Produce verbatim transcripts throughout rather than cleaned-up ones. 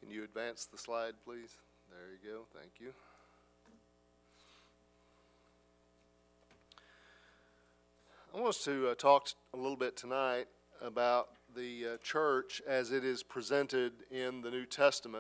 Can you advance the slide, please? There you go. Thank you. I want us to uh, talk a little bit tonight about the uh, church as it is presented in the New Testament.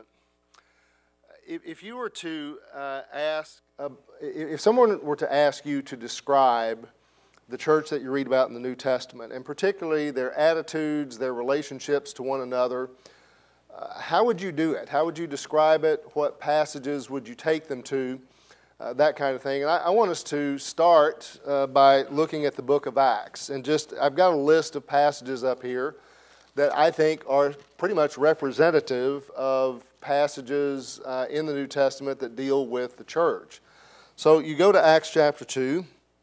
If, if you were to uh, ask, uh, if someone were to ask you to describe the church that you read about in the New Testament, and particularly their attitudes, their relationships to one another, uh, how would you do it? How would you describe it? What passages would you take them to? Uh, that kind of thing. And I, I want us to start uh, by looking at the book of Acts. And just, I've got a list of passages up here that I think are pretty much representative of passages uh, in the New Testament that deal with the church. So you go to Acts chapter two,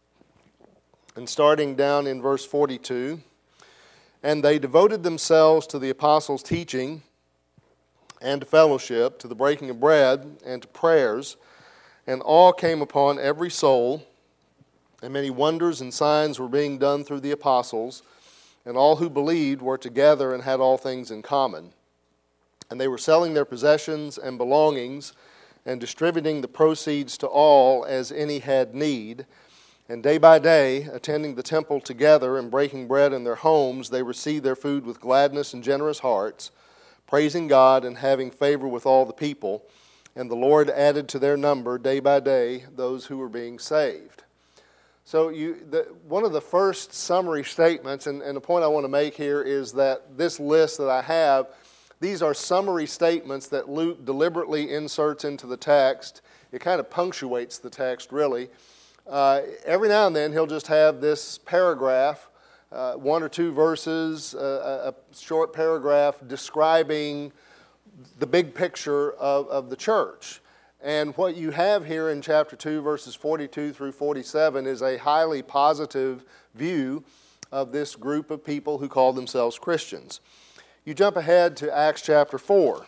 and starting down in verse forty-two, and they devoted themselves to the apostles' teaching and to fellowship, to the breaking of bread and to prayers, and awe came upon every soul, and many wonders and signs were being done through the apostles, and all who believed were together and had all things in common. And they were selling their possessions and belongings and distributing the proceeds to all as any had need. And day by day, attending the temple together and breaking bread in their homes, they received their food with gladness and generous hearts, praising God and having favor with all the people. And the Lord added to their number day by day those who were being saved. So you, the, one of the first summary statements, and, and the point I want to make here is that this list that I have, these are summary statements that Luke deliberately inserts into the text. It kind of punctuates the text, really. Uh, every now and then he'll just have this paragraph, uh, one or two verses, uh, a short paragraph describing the big picture of, of the church. And what you have here in chapter two, verses forty-two through forty-seven, is a highly positive view of this group of people who call themselves Christians. You jump ahead to Acts chapter four.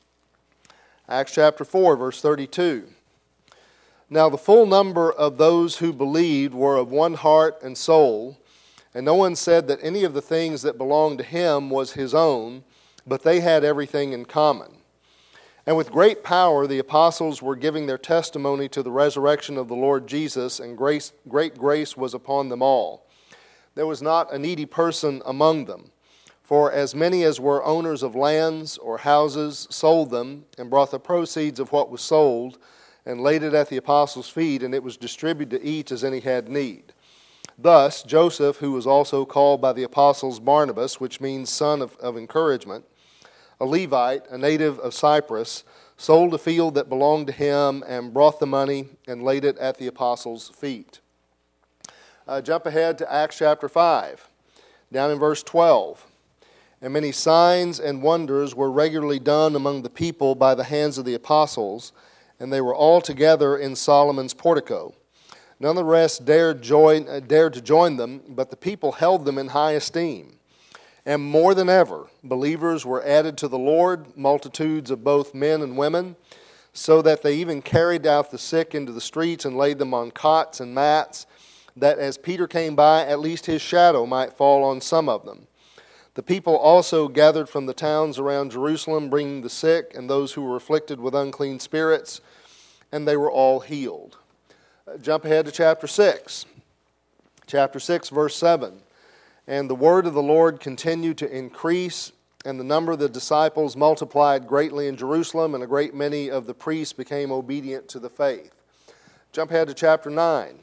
Acts chapter four, verse thirty-two. Now the full number of those who believed were of one heart and soul, and no one said that any of the things that belonged to him was his own, but they had everything in common. And with great power the apostles were giving their testimony to the resurrection of the Lord Jesus, and grace, great grace was upon them all. There was not a needy person among them, for as many as were owners of lands or houses sold them, and brought the proceeds of what was sold, and laid it at the apostles' feet, and it was distributed to each as any had need. Thus Joseph, who was also called by the apostles Barnabas, which means son of, of encouragement, a Levite, a native of Cyprus, sold a field that belonged to him and brought the money and laid it at the apostles' feet. Uh, jump ahead to Acts chapter five, down in verse twelve. And many signs and wonders were regularly done among the people by the hands of the apostles, and they were all together in Solomon's portico. None of the rest dared, join, uh, dared to join them, but the people held them in high esteem. And more than ever, believers were added to the Lord, multitudes of both men and women, so that they even carried out the sick into the streets and laid them on cots and mats, that as Peter came by, at least his shadow might fall on some of them. The people also gathered from the towns around Jerusalem, bringing the sick and those who were afflicted with unclean spirits, and they were all healed. Uh, jump ahead to chapter six. Chapter six, verse seven. And the word of the Lord continued to increase, and the number of the disciples multiplied greatly in Jerusalem, and a great many of the priests became obedient to the faith. Jump ahead to chapter nine.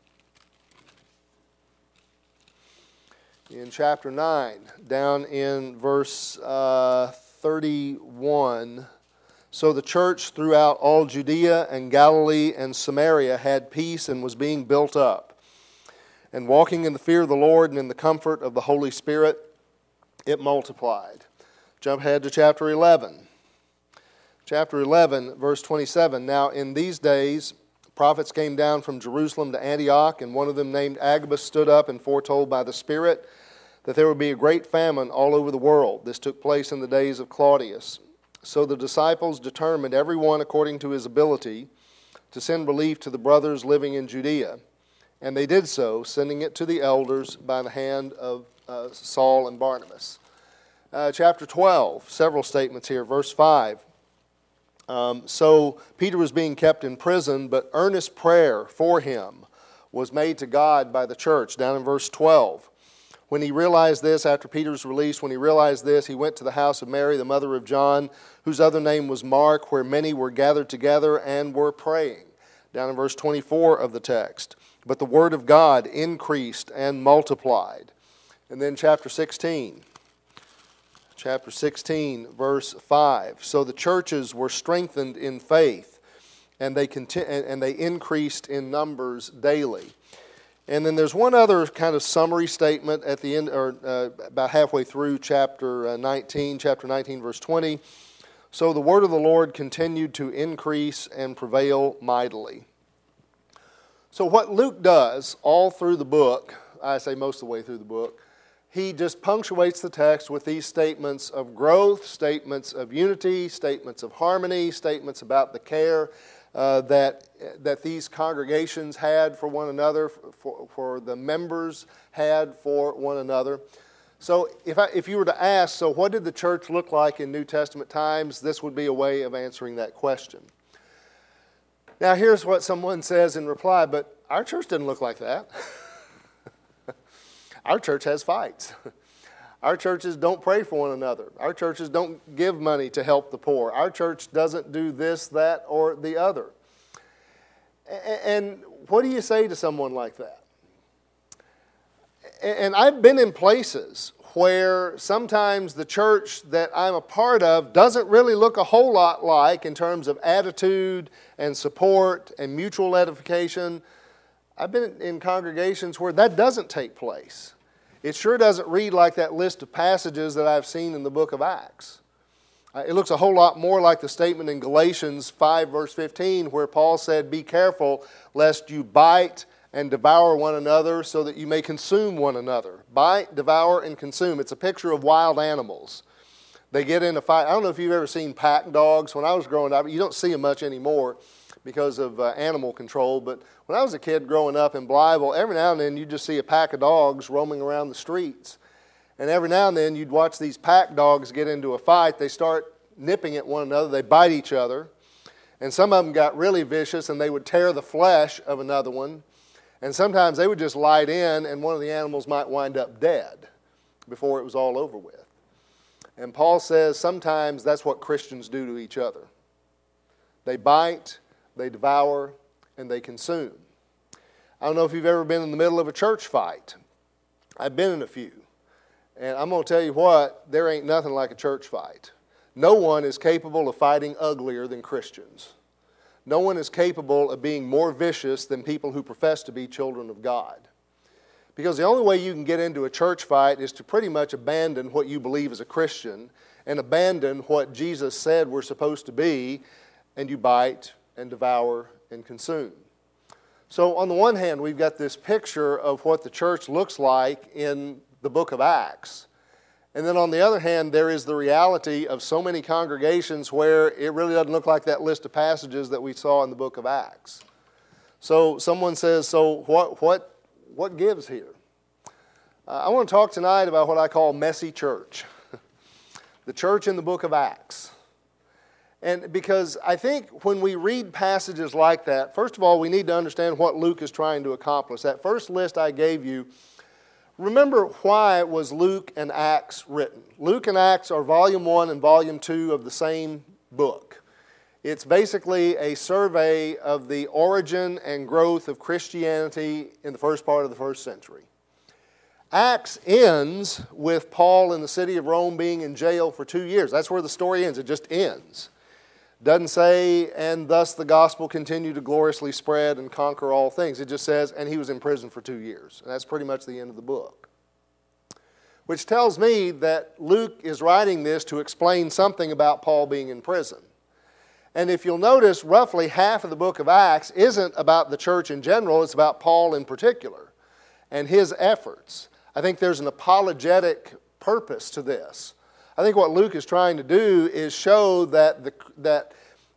In chapter nine, down in verse uh, thirty-one, so the church throughout all Judea and Galilee and Samaria had peace and was being built up. And walking in the fear of the Lord and in the comfort of the Holy Spirit, it multiplied. Jump ahead to chapter eleven. Chapter eleven, verse twenty-seven. Now in these days, prophets came down from Jerusalem to Antioch, and one of them named Agabus stood up and foretold by the Spirit that there would be a great famine all over the world. This took place in the days of Claudius. So the disciples determined, every one according to his ability, to send relief to the brothers living in Judea. And they did so, sending it to the elders by the hand of uh, Saul and Barnabas. Uh, chapter twelve, several statements here. Verse five. Um, so Peter was being kept in prison, but earnest prayer for him was made to God by the church, down in verse twelve. When he realized this, after Peter's release, when he realized this, he went to the house of Mary, the mother of John, whose other name was Mark, where many were gathered together and were praying. Down in verse twenty-four of the text. But the word of God increased and multiplied. And then chapter sixteen. Chapter sixteen, verse five. So the churches were strengthened in faith, and they conti- and they increased in numbers daily. And then there's one other kind of summary statement at the end, or uh, about halfway through chapter uh, nineteen, chapter nineteen, verse twenty. So the word of the Lord continued to increase and prevail mightily. So what Luke does all through the book, I say most of the way through the book, he just punctuates the text with these statements of growth, statements of unity, statements of harmony, statements about the care uh, that that these congregations had for one another, for, for the members had for one another. So if I, if you were to ask, so what did the church look like in New Testament times, this would be a way of answering that question. Now here's what someone says in reply, but our church didn't look like that. Our church has fights. Our churches don't pray for one another. Our churches don't give money to help the poor. Our church doesn't do this, that, or the other. And what do you say to someone like that? And I've been in places where sometimes the church that I'm a part of doesn't really look a whole lot like in terms of attitude and support and mutual edification. I've been in congregations where that doesn't take place. It sure doesn't read like that list of passages that I've seen in the book of Acts. Uh, it looks a whole lot more like the statement in Galatians five, verse fifteen, where Paul said, "Be careful lest you bite and devour one another so that you may consume one another." Bite, devour, and consume. It's a picture of wild animals. They get in a fight. I don't know if you've ever seen pack dogs. When I was growing up, you don't see them much anymore because of uh, animal control, but when I was a kid growing up in Blytheville, every now and then you'd just see a pack of dogs roaming around the streets. And every now and then you'd watch these pack dogs get into a fight. They start nipping at one another. They bite each other. And some of them got really vicious, and they would tear the flesh of another one. And sometimes they would just light in, and one of the animals might wind up dead before it was all over with. And Paul says sometimes that's what Christians do to each other. They bite, they devour, and they consume. I don't know if you've ever been in the middle of a church fight. I've been in a few. And I'm going to tell you what, there ain't nothing like a church fight. No one is capable of fighting uglier than Christians. No one is capable of being more vicious than people who profess to be children of God. Because the only way you can get into a church fight is to pretty much abandon what you believe as a Christian and abandon what Jesus said we're supposed to be, and you bite and devour and consume. So on the one hand, we've got this picture of what the church looks like in the book of Acts. And then on the other hand, there is the reality of so many congregations where it really doesn't look like that list of passages that we saw in the book of Acts. So someone says, so what, what, what gives here? Uh, I want to talk tonight about what I call messy church. The church in the book of Acts. And because I think when we read passages like that, first of all, we need to understand what Luke is trying to accomplish. That first list I gave you, remember why was Luke and Acts written. Luke and Acts are volume one and volume two of the same book. It's basically a survey of the origin and growth of Christianity in the first part of the first century. Acts ends with Paul in the city of Rome being in jail for two years. That's where the story ends. It just ends. Doesn't say, and thus the gospel continued to gloriously spread and conquer all things. It just says, and he was in prison for two years. And that's pretty much the end of the book. Which tells me that Luke is writing this to explain something about Paul being in prison. And if you'll notice, roughly half of the book of Acts isn't about the church in general, it's about Paul in particular and his efforts. I think there's an apologetic purpose to this. I think what Luke is trying to do is show that the, that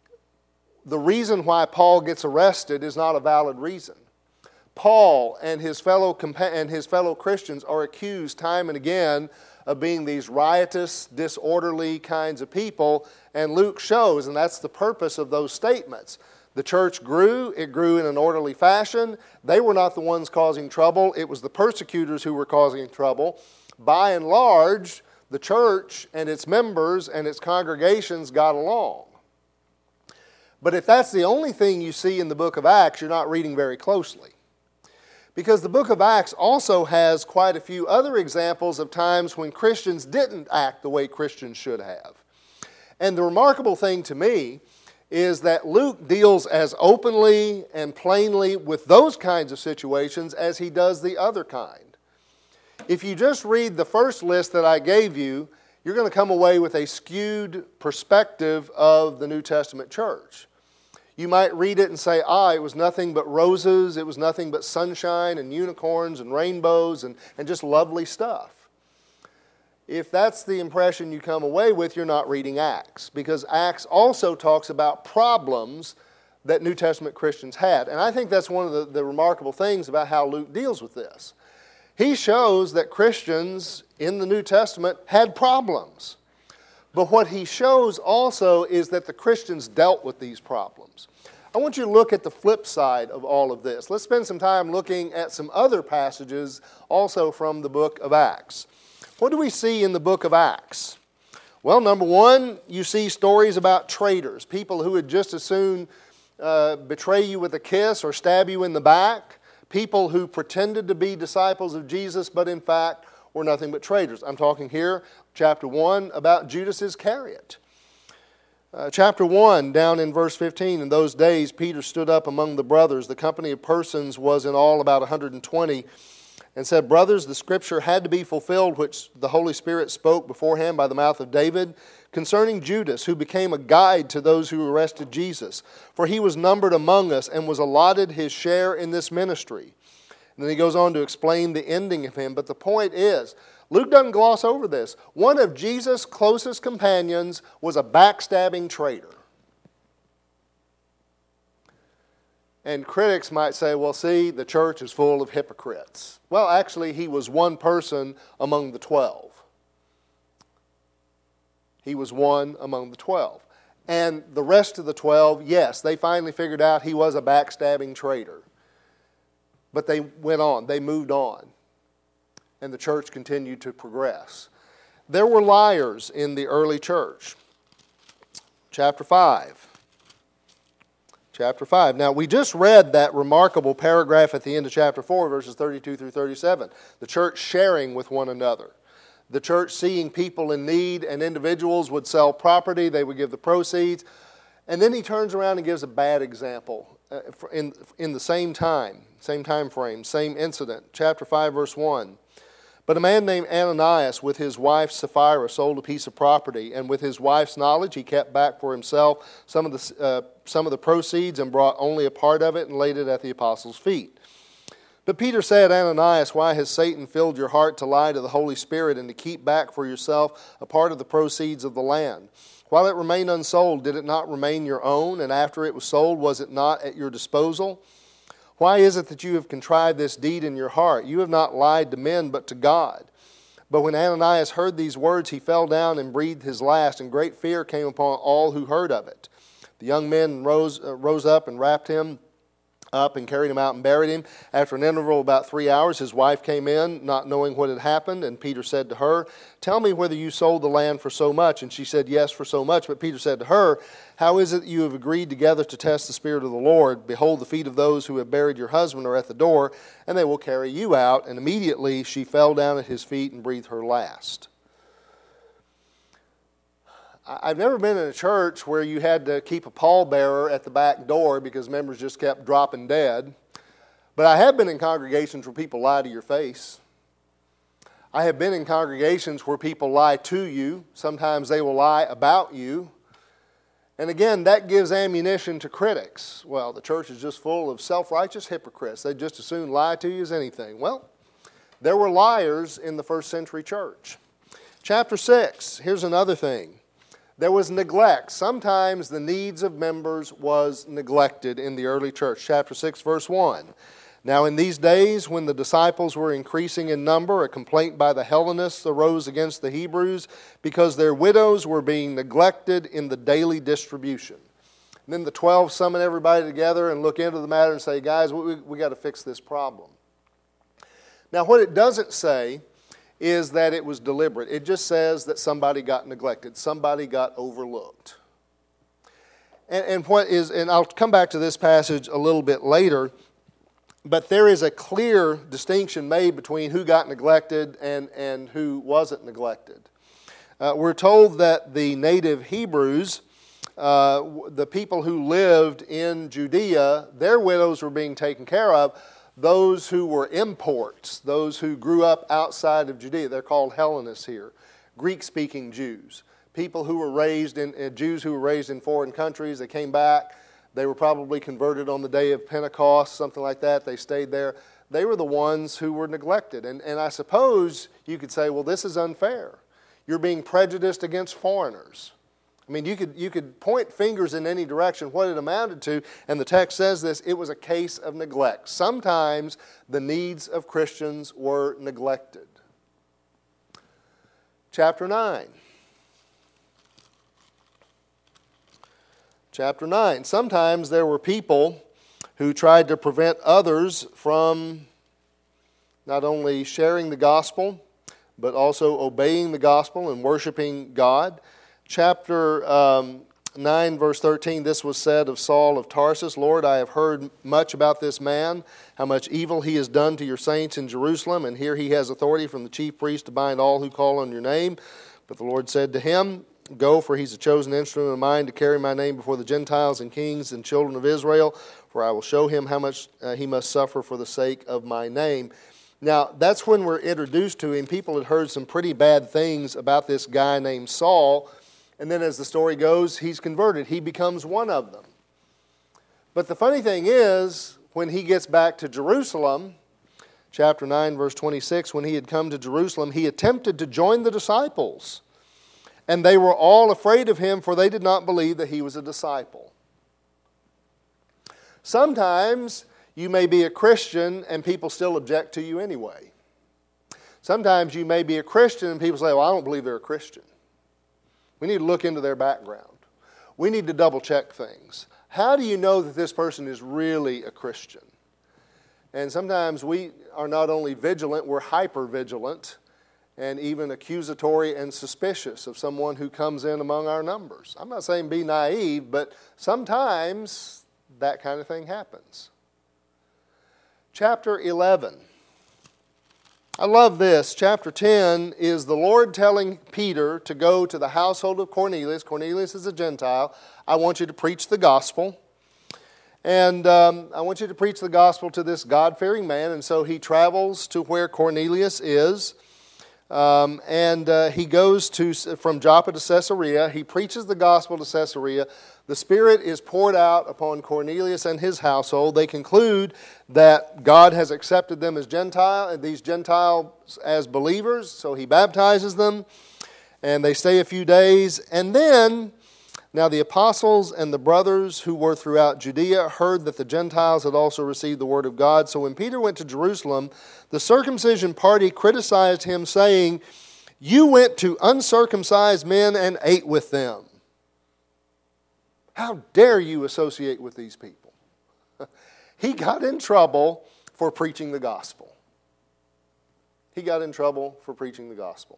the reason why Paul gets arrested is not a valid reason. Paul and his fellow compa- and his fellow Christians are accused time and again of being these riotous, disorderly kinds of people, and Luke shows, and that's the purpose of those statements. The church grew, it grew in an orderly fashion. They were not the ones causing trouble, it was the persecutors who were causing trouble. By and large, the church and its members and its congregations got along. But if that's the only thing you see in the book of Acts, you're not reading very closely. Because the book of Acts also has quite a few other examples of times when Christians didn't act the way Christians should have. And the remarkable thing to me is that Luke deals as openly and plainly with those kinds of situations as he does the other kind. If you just read the first list that I gave you, you're going to come away with a skewed perspective of the New Testament church. You might read it and say, ah, it was nothing but roses, it was nothing but sunshine and unicorns and rainbows and, and just lovely stuff. If that's the impression you come away with, you're not reading Acts, because Acts also talks about problems that New Testament Christians had. And I think that's one of the, the remarkable things about how Luke deals with this. He shows that Christians in the New Testament had problems. But what he shows also is that the Christians dealt with these problems. I want you to look at the flip side of all of this. Let's spend some time looking at some other passages also from the book of Acts. What do we see in the book of Acts? Well, number one, you see stories about traitors, people who would just as soon uh, betray you with a kiss or stab you in the back, people who pretended to be disciples of Jesus but in fact were nothing but traitors. I'm talking here, chapter one, about Judas Iscariot. Uh, chapter one, down in verse fifteen, in those days Peter stood up among the brothers. The company of persons was in all about one hundred twenty, and said, Brothers, the scripture had to be fulfilled which the Holy Spirit spoke beforehand by the mouth of David concerning Judas, who became a guide to those who arrested Jesus. For he was numbered among us and was allotted his share in this ministry. And then he goes on to explain the ending of him. But the point is, Luke doesn't gloss over this. One of Jesus' closest companions was a backstabbing traitor. And critics might say, well, see, the church is full of hypocrites. Well, actually, he was one person among the twelve. He was one among the twelve. And the rest of the twelve, yes, they finally figured out he was a backstabbing traitor. But they went on. They moved on. And the church continued to progress. There were liars in the early church. Chapter five. Chapter five. Now, we just read that remarkable paragraph at the end of chapter four, verses thirty-two through thirty-seven. The church sharing with one another. The church seeing people in need, and individuals would sell property, they would give the proceeds. And then he turns around and gives a bad example uh, in, in the same time, same time frame, same incident. Chapter five, verse one. But a man named Ananias with his wife Sapphira sold a piece of property, and with his wife's knowledge he kept back for himself some of the, uh, some of the proceeds and brought only a part of it and laid it at the apostles' feet. But Peter said, Ananias, why has Satan filled your heart to lie to the Holy Spirit and to keep back for yourself a part of the proceeds of the land? While it remained unsold, did it not remain your own? And after it was sold, was it not at your disposal? Why is it that you have contrived this deed in your heart? You have not lied to men, but to God. But when Ananias heard these words, he fell down and breathed his last, and great fear came upon all who heard of it. The young men rose, uh, rose up and wrapped him up and carried him out and buried him. After an interval of about three hours, his wife came in, not knowing what had happened, and Peter said to her, Tell me whether you sold the land for so much. And she said, Yes, for so much. But Peter said to her, How is it that you have agreed together to test the Spirit of the Lord? Behold, the feet of those who have buried your husband are at the door, and they will carry you out. And immediately she fell down at his feet and breathed her last. I've never been in a church where you had to keep a pallbearer at the back door because members just kept dropping dead. But I have been in congregations where people lie to your face. I have been in congregations where people lie to you. Sometimes they will lie about you. And again, that gives ammunition to critics. Well, the church is just full of self-righteous hypocrites. They just as soon lie to you as anything. Well, there were liars in the first century church. Chapter six, here's another thing. There was neglect. Sometimes the needs of members was neglected in the early church. Chapter six, verse one. Now in these days, when the disciples were increasing in number, a complaint by the Hellenists arose against the Hebrews because their widows were being neglected in the daily distribution. And then the twelve summon everybody together and look into the matter and say, guys, we, we got to fix this problem. Now what it doesn't say is that it was deliberate. It just says that somebody got neglected. Somebody got overlooked. And, and what is, and I'll come back to this passage a little bit later, but there is a clear distinction made between who got neglected and, and who wasn't neglected. Uh, we're told that the native Hebrews, uh, the people who lived in Judea, their widows were being taken care of. Those who were imports, those who grew up outside of Judea, they're called Hellenists here, Greek-speaking Jews, people who were raised in, uh, Jews who were raised in foreign countries. They came back. They were probably converted on the day of Pentecost, something like that. They stayed there. They were the ones who were neglected. And, and I suppose you could say, well, this is unfair. You're being prejudiced against foreigners. I mean, you could, you could point fingers in any direction. What it amounted to, and the text says this, it was a case of neglect. Sometimes the needs of Christians were neglected. Chapter nine. Chapter nine. Sometimes there were people who tried to prevent others from not only sharing the gospel, but also obeying the gospel and worshiping God. Chapter um, nine, verse thirteen, this was said of Saul of Tarsus, Lord, I have heard much about this man, how much evil he has done to your saints in Jerusalem, and here he has authority from the chief priest to bind all who call on your name. But the Lord said to him, Go, for he's a chosen instrument of mine to carry my name before the Gentiles and kings and children of Israel, for I will show him how much uh, he must suffer for the sake of my name. Now, that's when we're introduced to him. People had heard some pretty bad things about this guy named Saul. And then as the story goes, he's converted. He becomes one of them. But the funny thing is, when he gets back to Jerusalem, chapter nine, verse twenty-six, when he had come to Jerusalem, he attempted to join the disciples. And they were all afraid of him, for they did not believe that he was a disciple. Sometimes you may be a Christian and people still object to you anyway. Sometimes you may be a Christian and people say, well, I don't believe they're a Christian. We need to look into their background. We need to double check things. How do you know that this person is really a Christian? And sometimes we are not only vigilant, we're hyper vigilant and even accusatory and suspicious of someone who comes in among our numbers. I'm not saying be naive, but sometimes that kind of thing happens. Chapter eleven. I love this. Chapter ten is the Lord telling Peter to go to the household of Cornelius. Cornelius is a Gentile. I want you to preach the gospel. And um, I want you to preach the gospel to this God-fearing man. And so he travels to where Cornelius is. Um, and uh, he goes to from Joppa to Caesarea. He preaches the gospel to Caesarea. The Spirit is poured out upon Cornelius and his household. They conclude that God has accepted them as Gentile, these Gentiles as believers, so he baptizes them, and they stay a few days. And then, now the apostles and the brothers who were throughout Judea heard that the Gentiles had also received the word of God. So when Peter went to Jerusalem, the circumcision party criticized him, saying, You went to uncircumcised men and ate with them. How dare you associate with these people? He got in trouble for preaching the gospel. He got in trouble for preaching the gospel.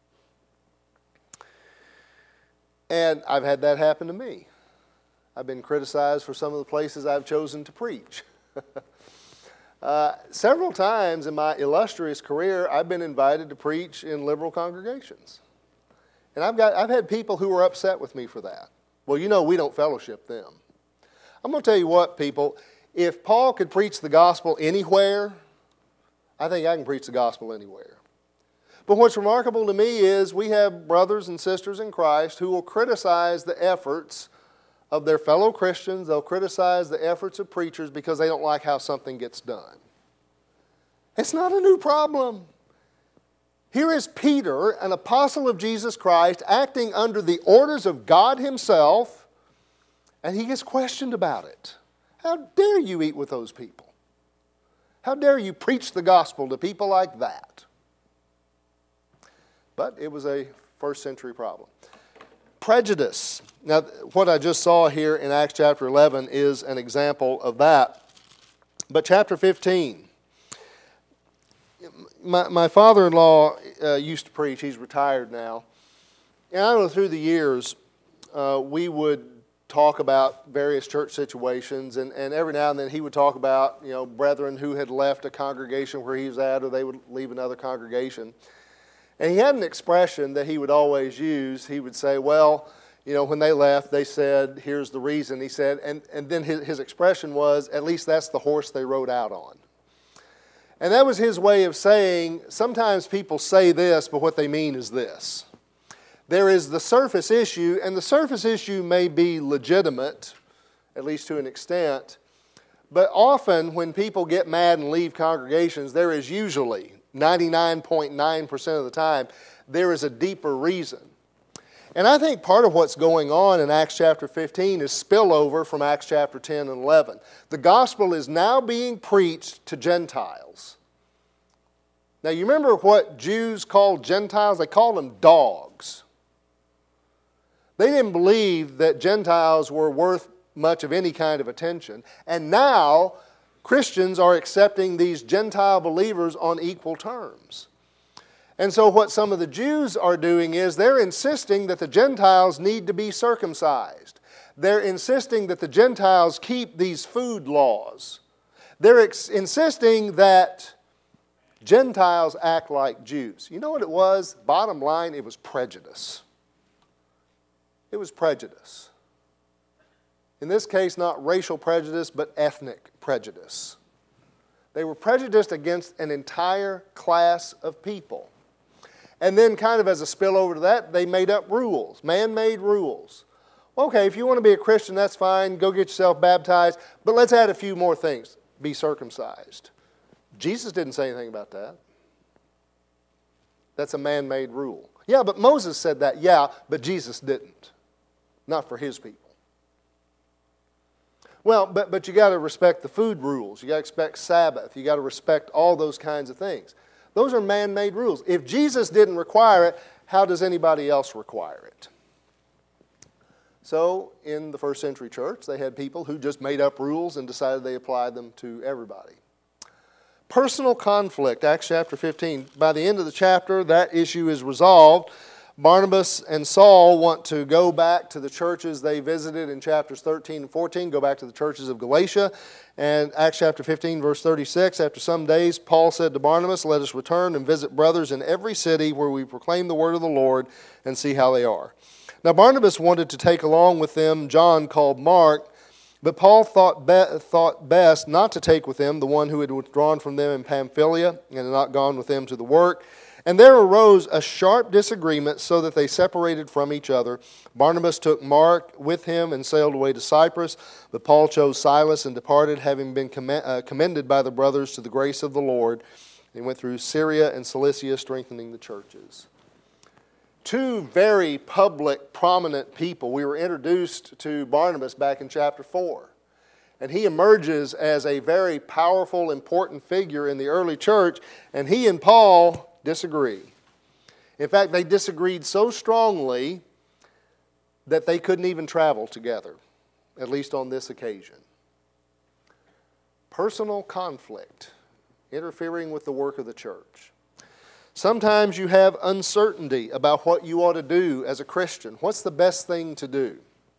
And I've had that happen to me. I've been criticized for some of the places I've chosen to preach. uh, several times in my illustrious career, I've been invited to preach in liberal congregations. And I've got I've had people who were upset with me for that. Well, you know, we don't fellowship them. I'm going to tell you what, people, if Paul could preach the gospel anywhere, I think I can preach the gospel anywhere. But what's remarkable to me is we have brothers and sisters in Christ who will criticize the efforts of their fellow Christians. They'll criticize the efforts of preachers because they don't like how something gets done. It's not a new problem. Here is Peter, an apostle of Jesus Christ, acting under the orders of God himself, and he gets questioned about it. How dare you eat with those people? How dare you preach the gospel to people like that? But it was a first century problem. Prejudice. Now, what I just saw here in Acts chapter eleven is an example of that. But chapter fifteen. My, my father-in-law uh, used to preach. He's retired now. And I don't know, through the years, uh, we would talk about various church situations, and, and every now and then he would talk about, you know, brethren who had left a congregation where he was at, or they would leave another congregation. And he had an expression that he would always use. He would say, well, you know, when they left, they said, here's the reason. He said, and, and then his, his expression was, at least that's the horse they rode out on. And that was his way of saying, sometimes people say this, but what they mean is this. There is the surface issue, and the surface issue may be legitimate, at least to an extent, but often when people get mad and leave congregations, there is usually, ninety-nine point nine percent of the time, there is a deeper reason. And I think part of what's going on in Acts chapter fifteen is spillover from Acts chapter ten and eleven. The gospel is now being preached to Gentiles. Now, you remember what Jews called Gentiles? They called them dogs. They didn't believe that Gentiles were worth much of any kind of attention. And now, Christians are accepting these Gentile believers on equal terms. And so what some of the Jews are doing is they're insisting that the Gentiles need to be circumcised. They're insisting that the Gentiles keep these food laws. They're ex- insisting that Gentiles act like Jews. You know what it was? Bottom line, it was prejudice. It was prejudice. In this case, not racial prejudice, but ethnic prejudice. They were prejudiced against an entire class of people. And then kind of as a spillover to that, they made up rules, man-made rules. Okay, if you want to be a Christian, that's fine. Go get yourself baptized. But let's add a few more things. Be circumcised. Jesus didn't say anything about that. That's a man-made rule. Yeah, but Moses said that. Yeah, but Jesus didn't. Not for his people. Well, but, but you got to respect the food rules. You got to respect Sabbath. You got to respect all those kinds of things. Those are man-made rules. If Jesus didn't require it, how does anybody else require it? So, in the first century church, they had people who just made up rules and decided they applied them to everybody. Personal conflict, Acts chapter fifteen. By the end of the chapter, that issue is resolved. Barnabas and Saul want to go back to the churches they visited in chapters thirteen and fourteen, go back to the churches of Galatia. And Acts chapter fifteen, verse thirty-six, after some days, Paul said to Barnabas, let us return and visit brothers in every city where we proclaim the word of the Lord and see how they are. Now Barnabas wanted to take along with them John called Mark, but Paul thought, be- thought best not to take with them the one who had withdrawn from them in Pamphylia and had not gone with them to the work. And there arose a sharp disagreement so that they separated from each other. Barnabas took Mark with him and sailed away to Cyprus, but Paul chose Silas and departed, having been comm- uh, commended by the brothers to the grace of the Lord. He went through Syria and Cilicia, strengthening the churches. Two very public, prominent people. We were introduced to Barnabas back in chapter four. And he emerges as a very powerful, important figure in the early church. And he and Paul disagree. In fact, they disagreed so strongly that they couldn't even travel together, at least on this occasion. Personal conflict, interfering with the work of the church. Sometimes you have uncertainty about what you ought to do as a Christian. What's the best thing to do?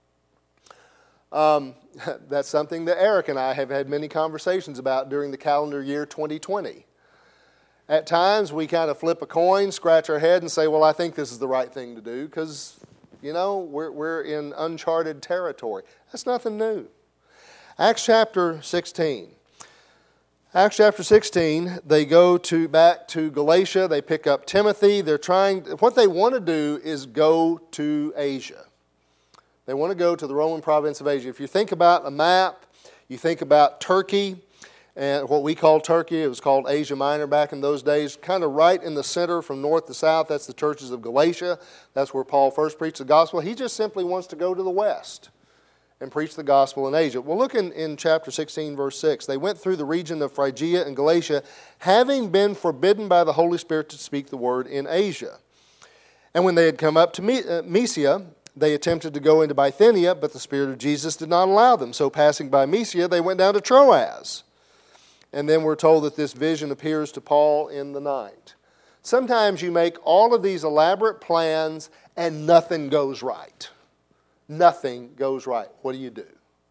Um, that's something that Eric and I have had many conversations about during the calendar year twenty twenty. At times we kind of flip a coin, scratch our head and say, well, I think this is the right thing to do because, you know, we're, we're in uncharted territory. That's nothing new. Acts chapter sixteen. Acts chapter sixteen, they go to back to Galatia. They pick up Timothy. They're trying, what they want to do is go to Asia. They want to go to the Roman province of Asia. If you think about a map, you think about Turkey, and what we call Turkey, it was called Asia Minor back in those days, kind of right in the center from north to south. That's the churches of Galatia. That's where Paul first preached the gospel. He just simply wants to go to the west and preached the gospel in Asia. Well, look in, in chapter sixteen, verse six. They went through the region of Phrygia and Galatia, having been forbidden by the Holy Spirit to speak the word in Asia. And when they had come up to Mysia, they attempted to go into Bithynia, but the Spirit of Jesus did not allow them. So passing by Mysia, they went down to Troas. And then we're told that this vision appears to Paul in the night. Sometimes you make all of these elaborate plans and nothing goes right. Nothing goes right. What do you do?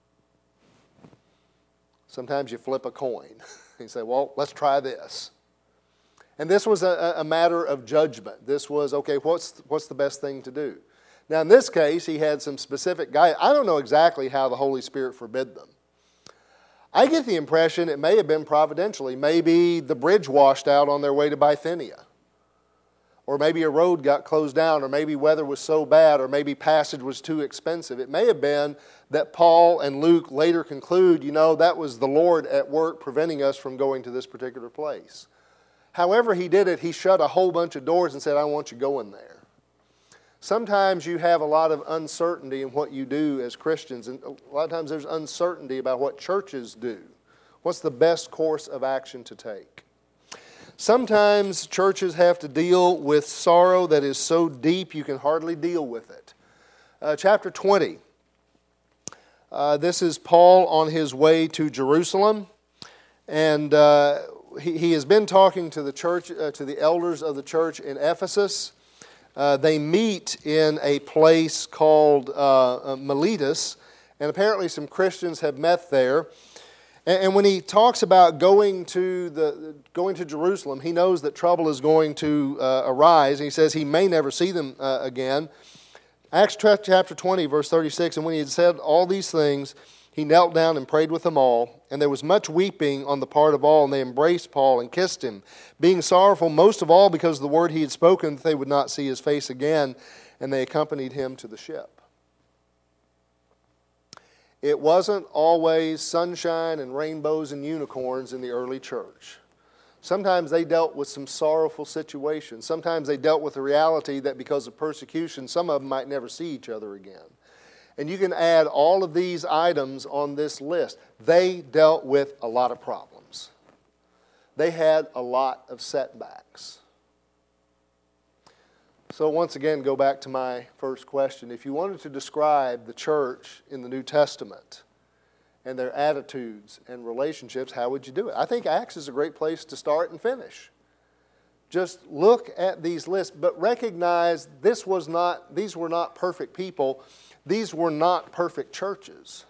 Sometimes you flip a coin. You say, well, let's try this. And this was a, a matter of judgment. This was, okay, what's, what's the best thing to do? Now, in this case, he had some specific guidance. I don't know exactly how the Holy Spirit forbid them. I get the impression it may have been providentially. Maybe the bridge washed out on their way to Bithynia. Or maybe a road got closed down, or maybe weather was so bad, or maybe passage was too expensive. It may have been that Paul and Luke later conclude, you know, that was the Lord at work preventing us from going to this particular place. However he did it, he shut a whole bunch of doors and said, I don't want you going there. Sometimes you have a lot of uncertainty in what you do as Christians, and a lot of times there's uncertainty about what churches do. What's the best course of action to take? Sometimes churches have to deal with sorrow that is so deep you can hardly deal with it. Uh, chapter twenty. Uh, this is Paul on his way to Jerusalem, and uh, he, he has been talking to the church, uh, to the elders of the church in Ephesus. Uh, they meet in a place called uh, Miletus, and apparently some Christians have met there. And, and when he talks about going to the going to Jerusalem, he knows that trouble is going to uh, arise, and he says he may never see them uh, again. Acts chapter twenty, verse thirty-six, and when he had said all these things, he knelt down and prayed with them all, and there was much weeping on the part of all, and they embraced Paul and kissed him, being sorrowful most of all because of the word he had spoken, that they would not see his face again, and they accompanied him to the ship. It wasn't always sunshine and rainbows and unicorns in the early church. Sometimes they dealt with some sorrowful situations. Sometimes they dealt with the reality that because of persecution, some of them might never see each other again. And you can add all of these items on this list. They dealt with a lot of problems. They had a lot of setbacks. So once again, go back to my first question. If you wanted to describe the church in the New Testament and their attitudes and relationships, how would you do it? I think Acts is a great place to start and finish. Just look at these lists, but recognize this was not, these were not perfect people. These were not perfect churches.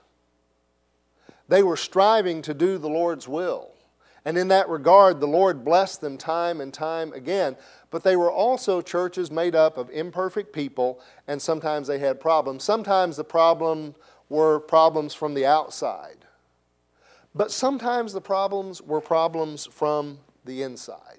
They were striving to do the Lord's will. And in that regard, the Lord blessed them time and time again. But they were also churches made up of imperfect people, and sometimes they had problems. Sometimes the problem were problems from the outside. But sometimes the problems were problems from the inside.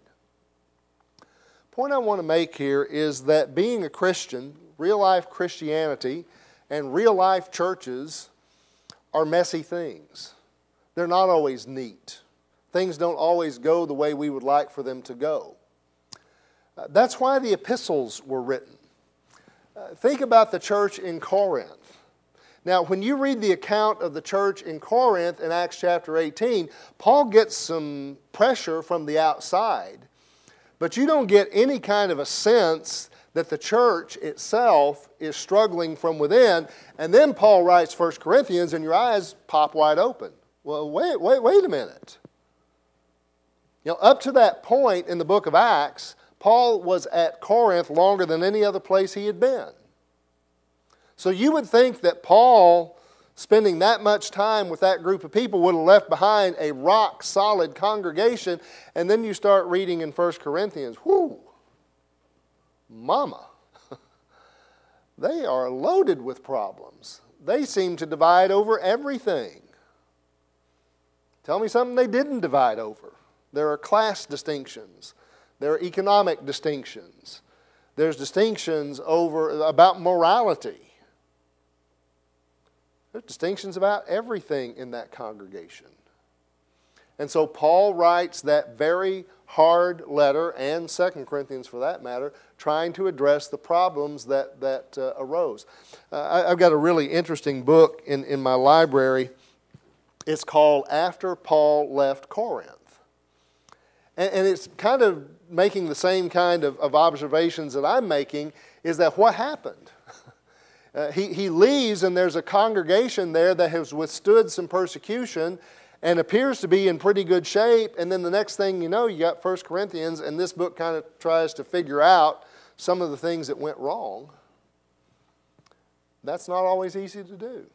The point I want to make here is that being a Christian, real-life Christianity, and real-life churches are messy things. They're not always neat. Things don't always go the way we would like for them to go. Uh, that's why the epistles were written. Uh, think about the church in Corinth. Now, when you read the account of the church in Corinth in Acts chapter eighteen, Paul gets some pressure from the outside, but you don't get any kind of a sense that the church itself is struggling from within. And then Paul writes First Corinthians, and your eyes pop wide open. Well, wait, wait, wait a minute. You know, up to that point in the book of Acts, Paul was at Corinth longer than any other place he had been. So you would think that Paul, spending that much time with that group of people, would have left behind a rock-solid congregation, and then you start reading in First Corinthians, whoo, mama, they are loaded with problems. They seem to divide over everything. Tell me something they didn't divide over. There are class distinctions. There are economic distinctions. There's distinctions over about morality. There's distinctions about everything in that congregation. And so Paul writes that very hard letter, and Second Corinthians for that matter, trying to address the problems that, that uh, arose. Uh, I, I've got a really interesting book in, in my library. It's called After Paul Left Corinth. And, and it's kind of making the same kind of, of observations that I'm making, is that what happened? Uh, he, he leaves, and there's a congregation there that has withstood some persecution and appears to be in pretty good shape. And then the next thing you know, you got First Corinthians, and this book kind of tries to figure out some of the things that went wrong. That's not always easy to do.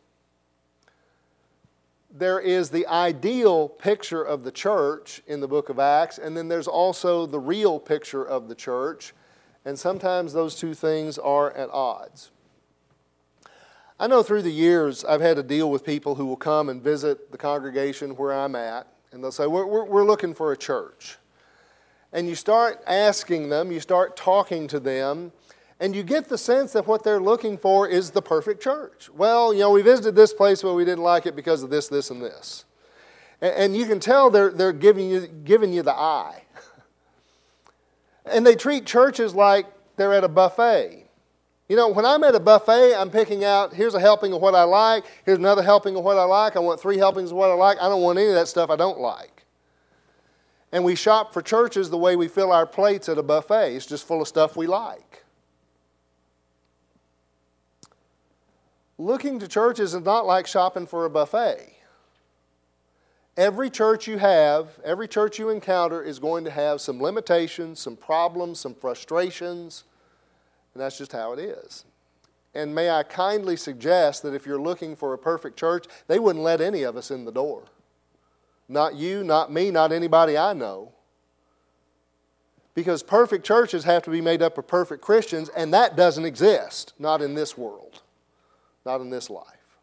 There is the ideal picture of the church in the book of Acts, and then there's also the real picture of the church. And sometimes those two things are at odds. I know through the years I've had to deal with people who will come and visit the congregation where I'm at, and they'll say, we're, we're, we're looking for a church. And you start asking them, you start talking to them, and you get the sense that what they're looking for is the perfect church. Well, you know, we visited this place, but we didn't like it because of this, this, and this. And, and you can tell they're, they're giving you, giving you the eye. And they treat churches like they're at a buffet. You know, when I'm at a buffet, I'm picking out, here's a helping of what I like, here's another helping of what I like, I want three helpings of what I like, I don't want any of that stuff I don't like. And we shop for churches the way we fill our plates at a buffet. It's just full of stuff we like. Looking to churches is not like shopping for a buffet. Every church you have, every church you encounter is going to have some limitations, some problems, some frustrations. And that's just how it is. And may I kindly suggest that if you're looking for a perfect church, they wouldn't let any of us in the door. Not you, not me, not anybody I know. Because perfect churches have to be made up of perfect Christians, and that doesn't exist. Not in this world. Not in this life.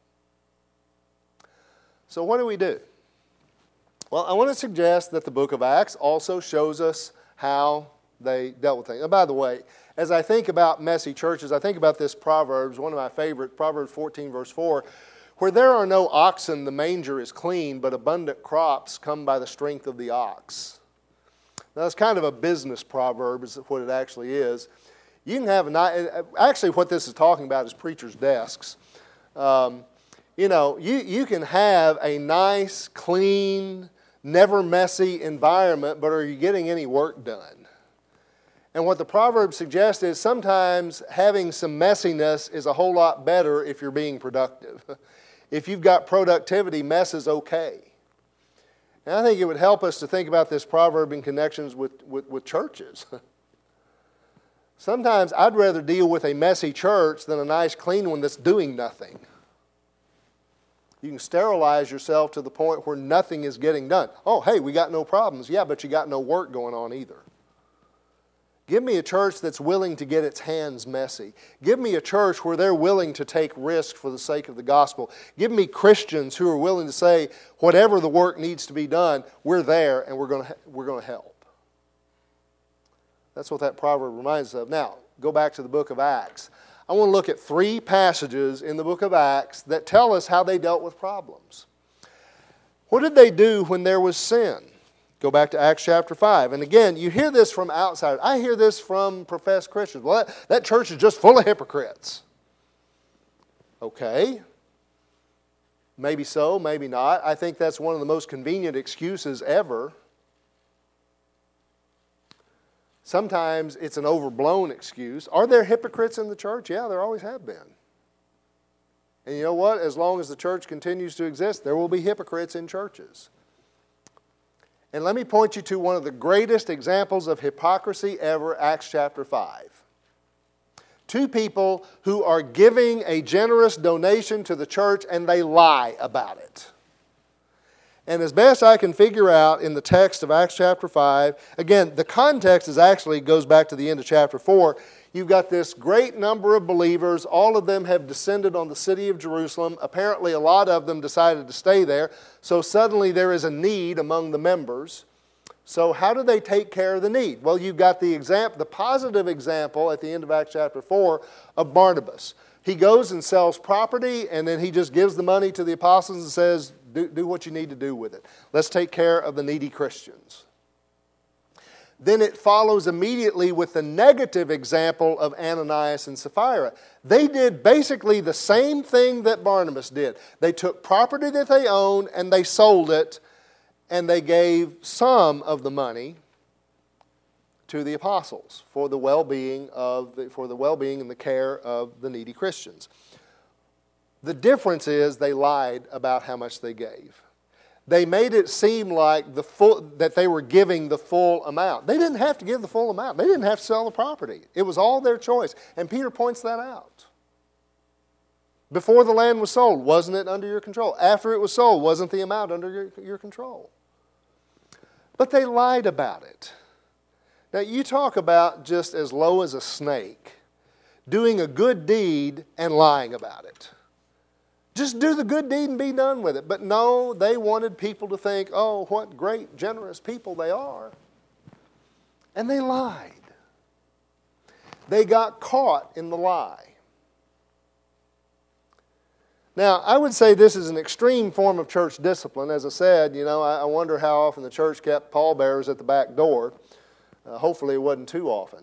So what do we do? Well, I want to suggest that the book of Acts also shows us how they dealt with things. And by the way, as I think about messy churches, I think about this Proverbs, one of my favorite, Proverbs fourteen, verse four, where there are no oxen, the manger is clean, but abundant crops come by the strength of the ox. Now, that's kind of a business proverb, is what it actually is. You can have a nice, actually what this is talking about is preachers' desks. Um, you know, you, you can have a nice, clean, never messy environment, but are you getting any work done? And what the proverb suggests is sometimes having some messiness is a whole lot better if you're being productive. If you've got productivity, mess is okay. And I think it would help us to think about this proverb in connections with, with, with churches. Sometimes I'd rather deal with a messy church than a nice, clean one that's doing nothing. You can sterilize yourself to the point where nothing is getting done. Oh, hey, we got no problems. Yeah, but you got no work going on either. Give me a church that's willing to get its hands messy. Give me a church where they're willing to take risks for the sake of the gospel. Give me Christians who are willing to say, whatever the work needs to be done, we're there and we're going to, we're going to help. That's what that proverb reminds us of. Now, go back to the book of Acts. I want to look at three passages in the book of Acts that tell us how they dealt with problems. What did they do when there was sin? Go back to Acts chapter five. And again, you hear this from outsiders. I hear this from professed Christians. Well, that, that church is just full of hypocrites. Okay. Maybe so, maybe not. I think that's one of the most convenient excuses ever. Sometimes it's an overblown excuse. Are there hypocrites in the church? Yeah, there always have been. And you know what? As long as the church continues to exist, there will be hypocrites in churches. And let me point you to one of the greatest examples of hypocrisy ever, Acts chapter five. Two people who are giving a generous donation to the church and they lie about it. And as best I can figure out in the text of Acts chapter five, again, the context is actually goes back to the end of chapter four. You've got this great number of believers. All of them have descended on the city of Jerusalem. Apparently, a lot of them decided to stay there. So suddenly there is a need among the members. So how do they take care of the need? Well, you've got the example, the positive example at the end of Acts chapter four of Barnabas. He goes and sells property, and then he just gives the money to the apostles and says, do, do what you need to do with it. Let's take care of the needy Christians. then it follows immediately with the negative example of Ananias and Sapphira. They did basically the same thing that Barnabas did. They took property that they owned and they sold it, and they gave some of the money to the apostles for the well-being of the, for the well-being and the care of the needy Christians. The difference is they lied about how much they gave. They made it seem like the full, that they were giving the full amount. They didn't have to give the full amount. They didn't have to sell the property. It was all their choice. And Peter points that out. Before the land was sold, wasn't it under your control? After it was sold, wasn't the amount under your, your control? But they lied about it. Now, you talk about just as low as a snake, doing a good deed and lying about it. Just do the good deed and be done with it. But no, they wanted people to think, oh, what great, generous people they are. And they lied. They got caught in the lie. Now, I would say this is an extreme form of church discipline. As I said, you know, I, I wonder how often the church kept pallbearers at the back door. Uh, hopefully it wasn't too often.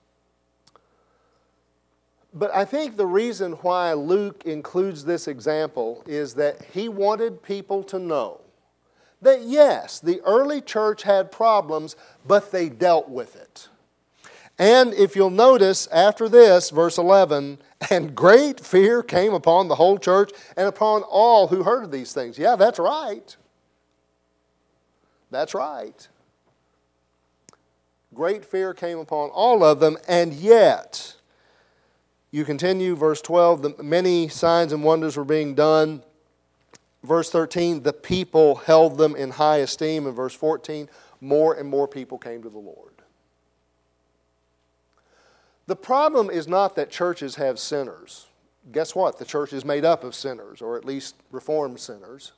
But I think the reason why Luke includes this example is that he wanted people to know that yes, the early church had problems, but they dealt with it. And if you'll notice, after this, verse eleven, and great fear came upon the whole church and upon all who heard of these things. Yeah, that's right. That's right. Great fear came upon all of them, and yet, you continue, verse twelve, the many signs and wonders were being done. Verse thirteen, the people held them in high esteem. And verse fourteen, more and more people came to the Lord. The problem is not that churches have sinners. Guess what? The church is made up of sinners, or at least reformed sinners.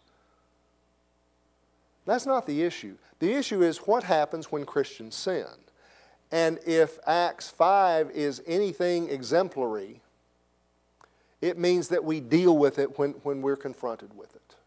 That's not the issue. The issue is what happens when Christians sin. And if Acts five is anything exemplary, it means that we deal with it when, when we're confronted with it.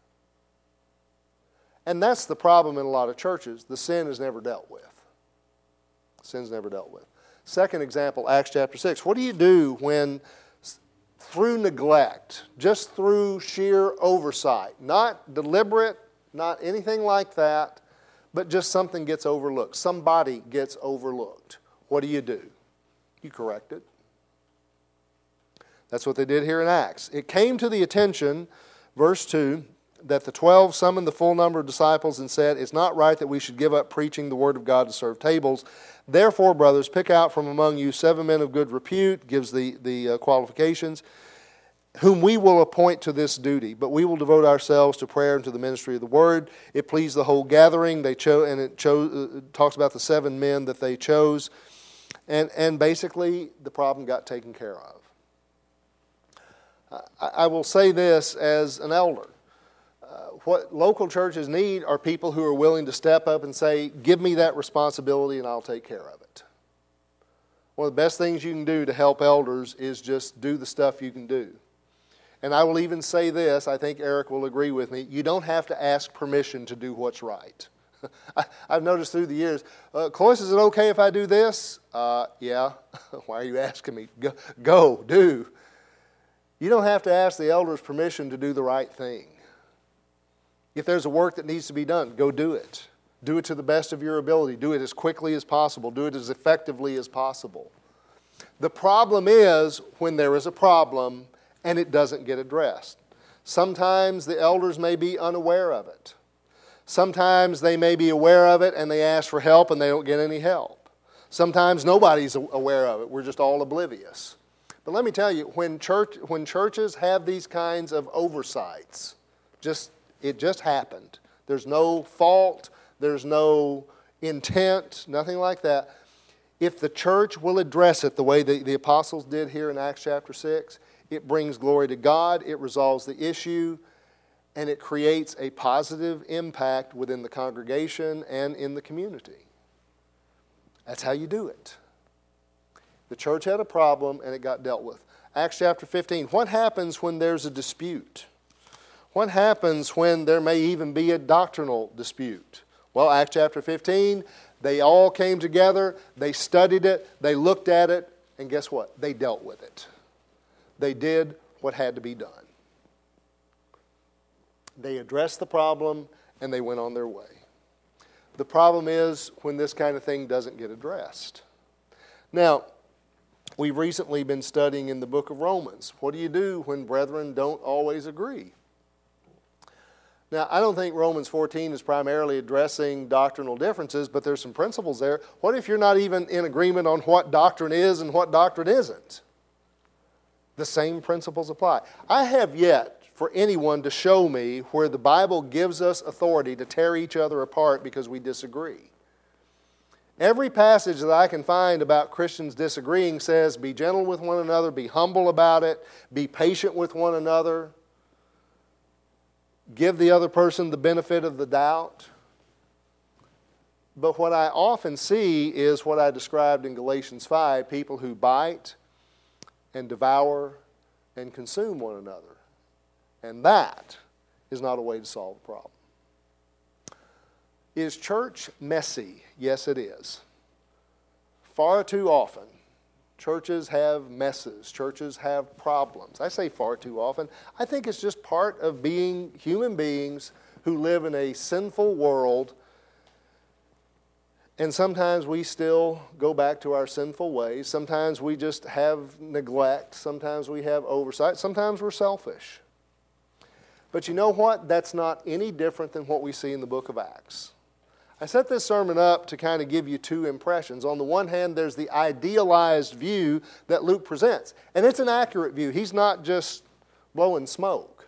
And that's the problem in a lot of churches. The sin is never dealt with. Sin's never dealt with. Second example, Acts chapter six. What do you do when through neglect, just through sheer oversight, not deliberate, not anything like that, but just something gets overlooked. Somebody gets overlooked. What do you do? You correct it. That's what they did here in Acts. It came to the attention, verse two, that the twelve summoned the full number of disciples and said, it's not right that we should give up preaching the word of God to serve tables. Therefore, brothers, pick out from among you seven men of good repute, gives the, the uh, qualifications, whom we will appoint to this duty. But we will devote ourselves to prayer and to the ministry of the word. It pleased the whole gathering. They chose, and it chose, uh, talks about the seven men that they chose. And, and basically, the problem got taken care of. I, I will say this as an elder. What local churches need are people who are willing to step up and say, give me that responsibility and I'll take care of it. One of the best things you can do to help elders is just do the stuff you can do. And I will even say this, I think Eric will agree with me, you don't have to ask permission to do what's right. I, I've noticed through the years, uh, Cloyce, is it okay if I do this? Uh, yeah. Why are you asking me? Go, go, do. You don't have to ask the elders permission to do the right thing. If there's a work that needs to be done, go do it. Do it to the best of your ability. Do it as quickly as possible. Do it as effectively as possible. The problem is when there is a problem and it doesn't get addressed. Sometimes the elders may be unaware of it. Sometimes they may be aware of it and they ask for help and they don't get any help. Sometimes nobody's aware of it. We're just all oblivious. But let me tell you, when church, when churches have these kinds of oversights, just it just happened. There's no fault. There's no intent, nothing like that. If the church will address it the way the, the apostles did here in Acts chapter six, it brings glory to God, it resolves the issue, and it creates a positive impact within the congregation and in the community. That's how you do it. The church had a problem and it got dealt with. Acts chapter fifteen, what happens when there's a dispute? What happens when there may even be a doctrinal dispute? Well, Acts chapter fifteen, They all came together, they studied it, they looked at it, and guess what? They dealt with it. They did what had to be done. They addressed the problem, and they went on their way. The problem is when this kind of thing doesn't get addressed. Now, we've recently been studying in the book of Romans. What do you do when brethren don't always agree? Now, I don't think Romans fourteen is primarily addressing doctrinal differences, but there's some principles there. What if you're not even in agreement on what doctrine is and what doctrine isn't? The same principles apply. I have yet for anyone to show me where the Bible gives us authority to tear each other apart because we disagree. Every passage that I can find about Christians disagreeing says, be gentle with one another, be humble about it, be patient with one another, give the other person the benefit of the doubt. But what I often see is what I described in Galatians five, people who bite and devour and consume one another. And that is not a way to solve the problem. Is church messy? Yes, it is. Far too often, churches have messes. Churches have problems. I say far too often. I think it's just part of being human beings who live in a sinful world. And sometimes we still go back to our sinful ways. Sometimes we just have neglect. Sometimes we have oversight. Sometimes we're selfish. But you know what? That's not any different than what we see in the book of Acts. I set this sermon up to kind of give you two impressions. On the one hand, there's the idealized view that Luke presents. And it's an accurate view. He's not just blowing smoke.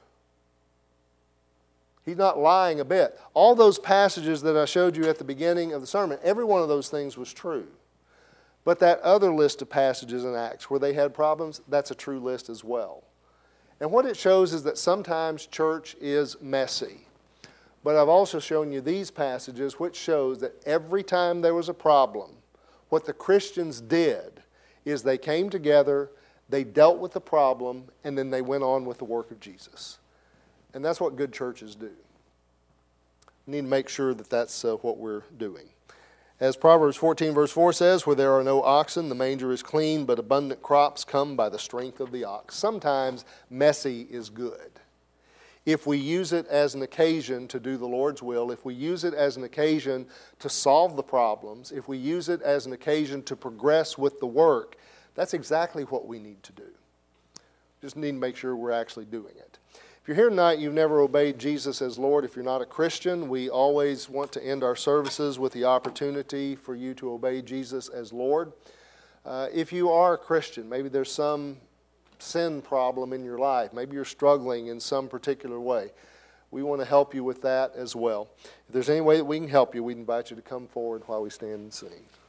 He's not lying a bit. All those passages that I showed you at the beginning of the sermon, every one of those things was true. But that other list of passages in Acts where they had problems, that's a true list as well. And what it shows is that sometimes church is messy. But I've also shown you these passages which shows that every time there was a problem, what the Christians did is they came together, they dealt with the problem, and then they went on with the work of Jesus. And that's what good churches do. We need to make sure that that's uh, what we're doing. As Proverbs fourteen verse four says, where there are no oxen, the manger is clean, but abundant crops come by the strength of the ox. Sometimes messy is good. If we use it as an occasion to do the Lord's will, if we use it as an occasion to solve the problems, if we use it as an occasion to progress with the work, that's exactly what we need to do. Just need to make sure we're actually doing it. If you're here tonight, you've never obeyed Jesus as Lord. If you're not a Christian, we always want to end our services with the opportunity for you to obey Jesus as Lord. Uh, if you are a Christian, maybe there's some sin problem in your life. Maybe you're struggling in some particular way. We want to help you with that as well. If there's any way that we can help you, we invite you to come forward while we stand and sing.